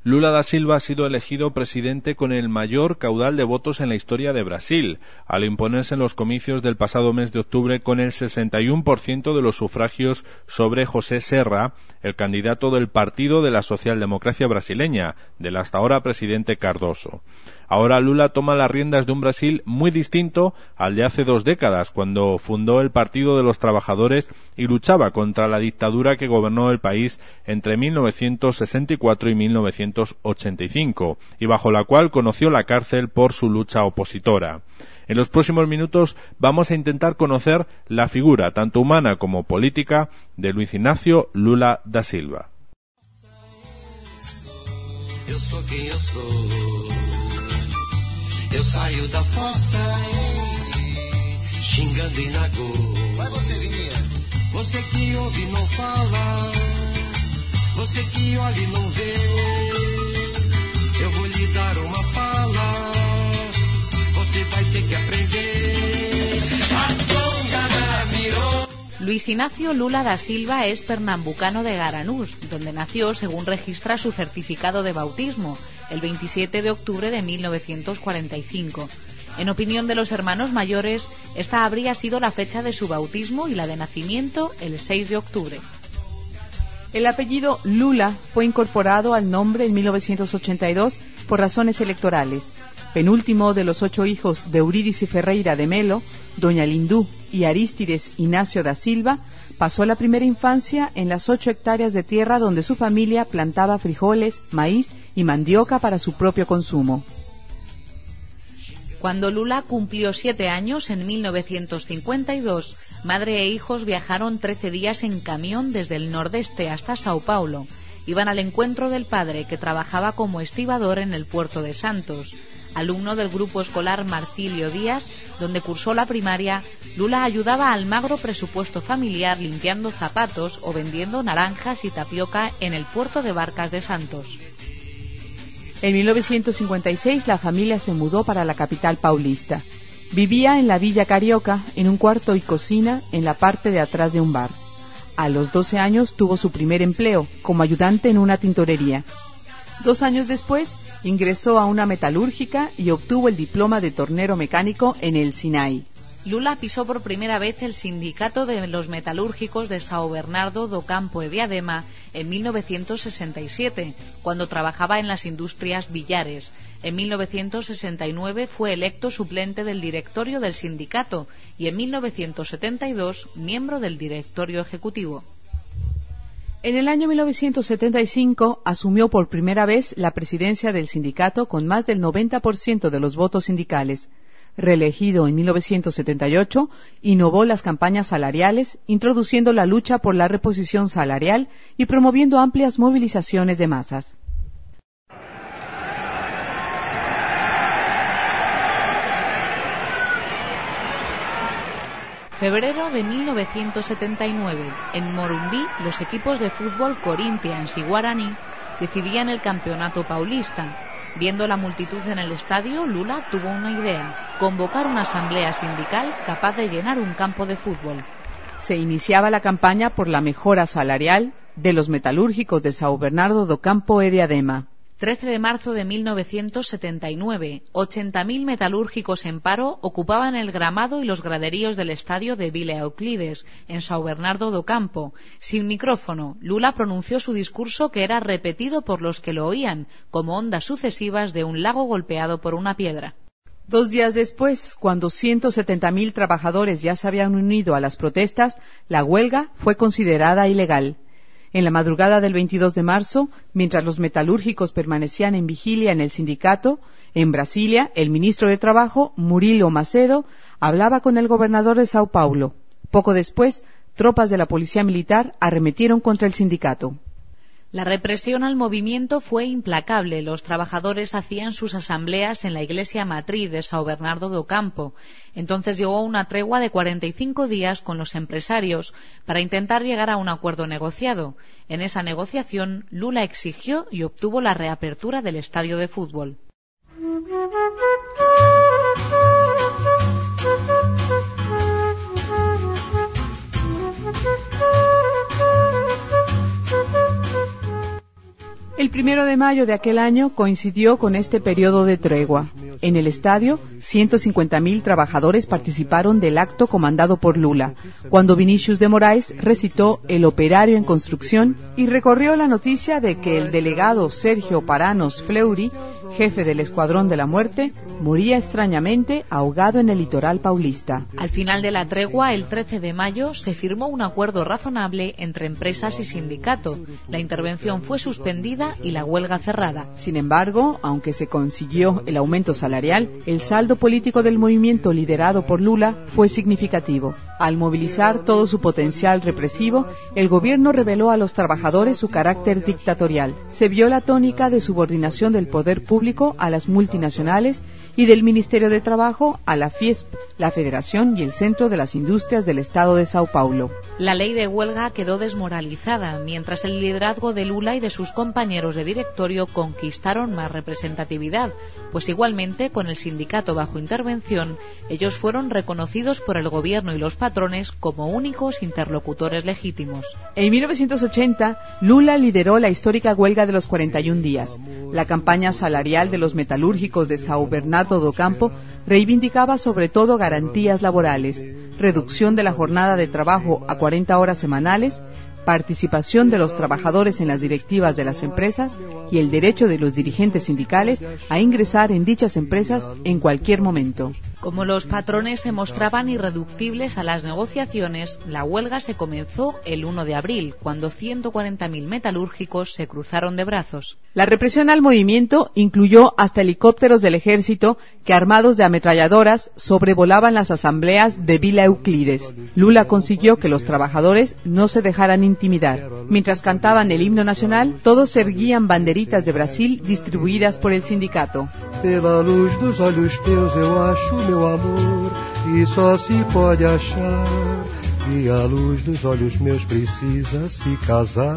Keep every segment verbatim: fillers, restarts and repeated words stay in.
Lula da Silva ha sido elegido presidente con el mayor caudal de votos en la historia de Brasil, al imponerse en los comicios del pasado mes de octubre con el sesenta y uno por ciento de los sufragios sobre José Serra, el candidato del Partido de la Socialdemocracia Brasileña, del hasta ahora presidente Cardoso. Ahora Lula toma las riendas de un Brasil muy distinto al de hace dos décadas, cuando fundó el Partido de los Trabajadores y luchaba contra la dictadura que gobernó el país entre mil novecientos sesenta y cuatro y mil novecientos ochenta y cinco, y bajo la cual conoció la cárcel por su lucha opositora. En los próximos minutos vamos a intentar conocer la figura, tanto humana como política, de Luis Inácio Lula da Silva. Eu sou quem eu sou. Eu saio da fossa, xingando e na go. Vai você, Vininha. Você que ouve não fala, você que olha e não vê. Eu vou lhe dar uma fala, você vai ter que aprender. A tonga mirou. Luis Inácio Lula da Silva es pernambucano de Garanús, donde nació según registra su certificado de bautismo, el veintisiete de octubre de mil novecientos cuarenta y cinco. En opinión de los hermanos mayores, esta habría sido la fecha de su bautismo y la de nacimiento el seis de octubre. El apellido Lula fue incorporado al nombre en mil novecientos ochenta y dos por razones electorales. Penúltimo de los ocho hijos de Eurídice Ferreira de Melo, doña Lindú y Arístides Inácio da Silva, pasó la primera infancia en las ocho hectáreas de tierra donde su familia plantaba frijoles, maíz y mandioca para su propio consumo. Cuando Lula cumplió siete años, en mil novecientos cincuenta y dos, madre e hijos viajaron trece días en camión desde el nordeste hasta Sao Paulo. Iban al encuentro del padre, que trabajaba como estibador en el puerto de Santos. Alumno del grupo escolar Marcilio Díaz, donde cursó la primaria, Lula ayudaba al magro presupuesto familiar limpiando zapatos o vendiendo naranjas y tapioca en el puerto de Barcas de Santos. En mil novecientos cincuenta y seis la familia se mudó para la capital paulista. Vivía en la Villa Carioca, en un cuarto y cocina en la parte de atrás de un bar. A los doce años tuvo su primer empleo, como ayudante en una tintorería. Dos años después, ingresó a una metalúrgica y obtuvo el diploma de tornero mecánico en el Sinai. Lula pisó por primera vez el sindicato de los metalúrgicos de São Bernardo do Campo e Diadema en mil novecientos sesenta y siete, cuando trabajaba en las industrias billares. En mil novecientos sesenta y nueve fue electo suplente del directorio del sindicato y en mil novecientos setenta y dos miembro del directorio ejecutivo. En el año mil novecientos setenta y cinco asumió por primera vez la presidencia del sindicato con más del noventa por ciento de los votos sindicales. Reelegido en mil novecientos setenta y ocho, innovó las campañas salariales, introduciendo la lucha por la reposición salarial y promoviendo amplias movilizaciones de masas. Febrero de mil novecientos setenta y nueve. En Morumbí, los equipos de fútbol Corinthians y Guaraní decidían el campeonato paulista. Viendo la multitud en el estadio, Lula tuvo una idea: convocar una asamblea sindical capaz de llenar un campo de fútbol. Se iniciaba la campaña por la mejora salarial de los metalúrgicos de São Bernardo do Campo e Diadema. trece de marzo de mil novecientos setenta y nueve, ochenta mil metalúrgicos en paro ocupaban el gramado y los graderíos del estadio de Vila Euclides, en São Bernardo do Campo. Sin micrófono, Lula pronunció su discurso, que era repetido por los que lo oían, como ondas sucesivas de un lago golpeado por una piedra. Dos días después, cuando ciento setenta mil trabajadores ya se habían unido a las protestas, la huelga fue considerada ilegal. En la madrugada del veintidós de marzo, mientras los metalúrgicos permanecían en vigilia en el sindicato, en Brasilia, el ministro de Trabajo, Murilo Macedo, hablaba con el gobernador de Sao Paulo. Poco después, tropas de la policía militar arremetieron contra el sindicato. La represión al movimiento fue implacable. Los trabajadores hacían sus asambleas en la iglesia matriz de São Bernardo do Campo. Entonces llegó una tregua de cuarenta y cinco días con los empresarios para intentar llegar a un acuerdo negociado. En esa negociación, Lula exigió y obtuvo la reapertura del estadio de fútbol. El primero de mayo de aquel año coincidió con este periodo de tregua. En el estadio, ciento cincuenta mil trabajadores participaron del acto comandado por Lula, cuando Vinicius de Moraes recitó El operario en construcción y recorrió la noticia de que el delegado Sergio Paranos Fleury, jefe del Escuadrón de la Muerte, moría extrañamente ahogado en el litoral paulista. Al final de la tregua, el trece de mayo, se firmó un acuerdo razonable entre empresas y sindicato. La intervención fue suspendida y la huelga cerrada. Sin embargo, aunque se consiguió el aumento salarial, el saldo político del movimiento liderado por Lula fue significativo. Al movilizar todo su potencial represivo, el gobierno reveló a los trabajadores su carácter dictatorial. Se vio la tónica de subordinación del poder público a las multinacionales y del Ministerio de Trabajo a la Fiesp, la Federación y el Centro de las Industrias del Estado de Sao Paulo. La ley de huelga quedó desmoralizada, mientras el liderazgo de Lula y de sus compañeros de directorio conquistaron más representatividad, pues igualmente con el sindicato bajo intervención, ellos fueron reconocidos por el gobierno y los patrones como únicos interlocutores legítimos. En mil novecientos ochenta, Lula lideró la histórica huelga de los cuarenta y un días. La campaña salarial de los metalúrgicos de São Bernardo do Campo reivindicaba sobre todo garantías laborales, reducción de la jornada de trabajo a cuarenta horas semanales, participación de los trabajadores en las directivas de las empresas y el derecho de los dirigentes sindicales a ingresar en dichas empresas en cualquier momento. Como los patrones se mostraban irreductibles a las negociaciones, la huelga se comenzó el uno de abril, cuando ciento cuarenta mil metalúrgicos se cruzaron de brazos. La represión al movimiento incluyó hasta helicópteros del ejército que, armados de ametralladoras, sobrevolaban las asambleas de Vila Euclides. Lula consiguió que los trabajadores no se dejaran intimidar. Mientras cantaban el himno nacional, todos erguían banderitas de Brasil distribuidas por el sindicato. Pela luz dos olhos teus eu acho meu amor, e só se pode achar, e a luz dos olhos meus precisa se casar.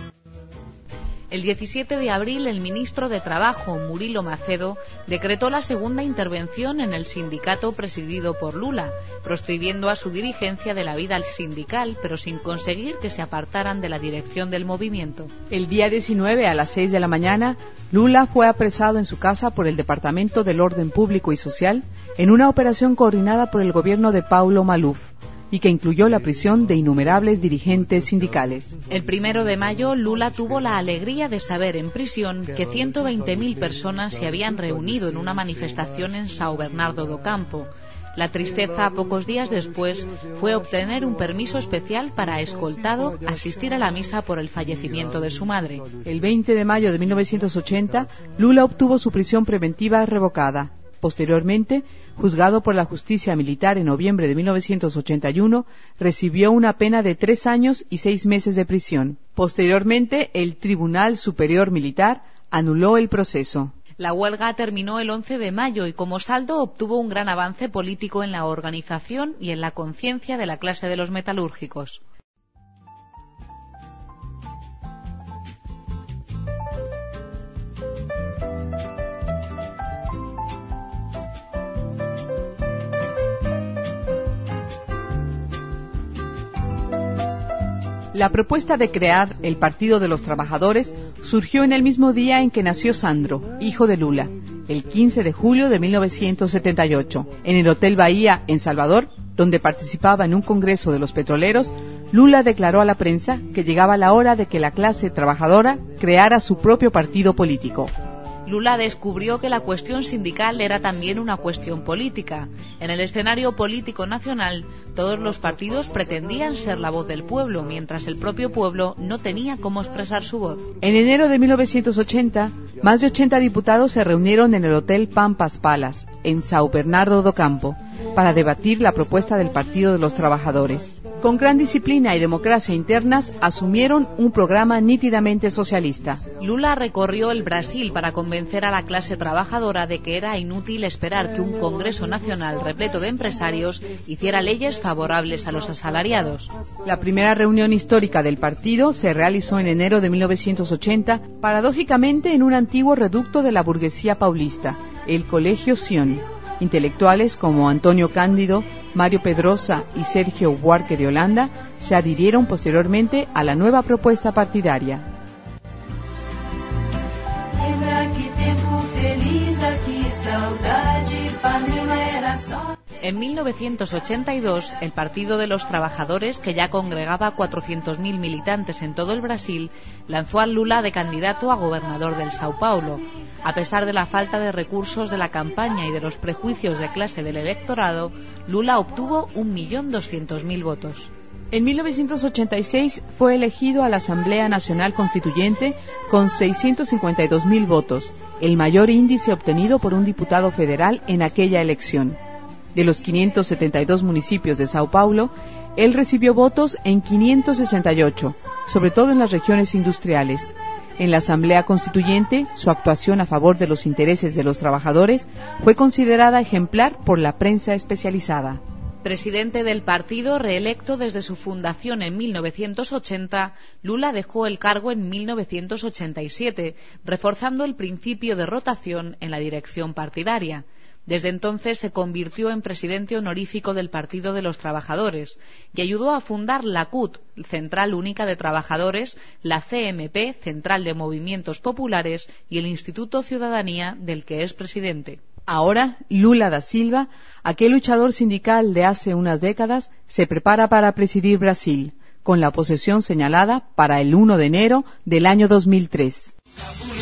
El diecisiete de abril, el ministro de Trabajo, Murilo Macedo, decretó la segunda intervención en el sindicato presidido por Lula, proscribiendo a su dirigencia de la vida sindical, pero sin conseguir que se apartaran de la dirección del movimiento. El día diecinueve, a las seis de la mañana, Lula fue apresado en su casa por el Departamento del Orden Público y Social en una operación coordinada por el gobierno de Paulo Maluf, y que incluyó la prisión de innumerables dirigentes sindicales. El primero de mayo, Lula tuvo la alegría de saber en prisión que ciento veinte mil personas se habían reunido en una manifestación en São Bernardo do Campo. La tristeza, pocos días después, fue obtener un permiso especial para, escoltado, asistir a la misa por el fallecimiento de su madre. El veinte de mayo de mil novecientos ochenta, Lula obtuvo su prisión preventiva revocada. Posteriormente, juzgado por la justicia militar en noviembre de mil novecientos ochenta y uno, recibió una pena de tres años y seis meses de prisión. Posteriormente, el Tribunal Superior Militar anuló el proceso. La huelga terminó el once de mayo y como saldo obtuvo un gran avance político en la organización y en la conciencia de la clase de los metalúrgicos. La propuesta de crear el Partido de los Trabajadores surgió en el mismo día en que nació Sandro, hijo de Lula, el quince de julio de mil novecientos setenta y ocho. En el Hotel Bahía, en Salvador, donde participaba en un congreso de los petroleros, Lula declaró a la prensa que llegaba la hora de que la clase trabajadora creara su propio partido político. Lula descubrió que la cuestión sindical era también una cuestión política. En el escenario político nacional, todos los partidos pretendían ser la voz del pueblo, mientras el propio pueblo no tenía cómo expresar su voz. En enero de mil novecientos ochenta, más de ochenta diputados se reunieron en el Hotel Pampas Palace, en São Bernardo do Campo, para debatir la propuesta del Partido de los Trabajadores. Con gran disciplina y democracia internas, asumieron un programa nítidamente socialista. Lula recorrió el Brasil para convencer a la clase trabajadora de que era inútil esperar que un Congreso Nacional repleto de empresarios hiciera leyes favorables a los asalariados. La primera reunión histórica del partido se realizó en enero de mil novecientos ochenta, paradójicamente en un antiguo reducto de la burguesía paulista, el Colegio Sion. Intelectuales como Antonio Cándido, Mario Pedrosa y Sergio Buarque de Holanda se adhirieron posteriormente a la nueva propuesta partidaria. En mil novecientos ochenta y dos, el Partido de los Trabajadores, que ya congregaba cuatrocientos mil militantes en todo el Brasil, lanzó a Lula de candidato a gobernador del Sao Paulo. A pesar de la falta de recursos de la campaña y de los prejuicios de clase del electorado, Lula obtuvo un millón doscientos mil votos. En mil novecientos ochenta y seis fue elegido a la Asamblea Nacional Constituyente con seiscientos cincuenta y dos mil votos, el mayor índice obtenido por un diputado federal en aquella elección. De los quinientos setenta y dos municipios de Sao Paulo, él recibió votos en quinientos sesenta y ocho, sobre todo en las regiones industriales. En la Asamblea Constituyente, su actuación a favor de los intereses de los trabajadores fue considerada ejemplar por la prensa especializada. Presidente del partido reelecto desde su fundación en mil novecientos ochenta, Lula dejó el cargo en mil novecientos ochenta y siete, reforzando el principio de rotación en la dirección partidaria. Desde entonces se convirtió en presidente honorífico del Partido de los Trabajadores y ayudó a fundar la C U T, Central Única de Trabajadores, la C M P, Central de Movimientos Populares, y el Instituto Ciudadanía, del que es presidente. Ahora, Lula da Silva, aquel luchador sindical de hace unas décadas, se prepara para presidir Brasil, con la posesión señalada para el uno de enero del año dos mil tres.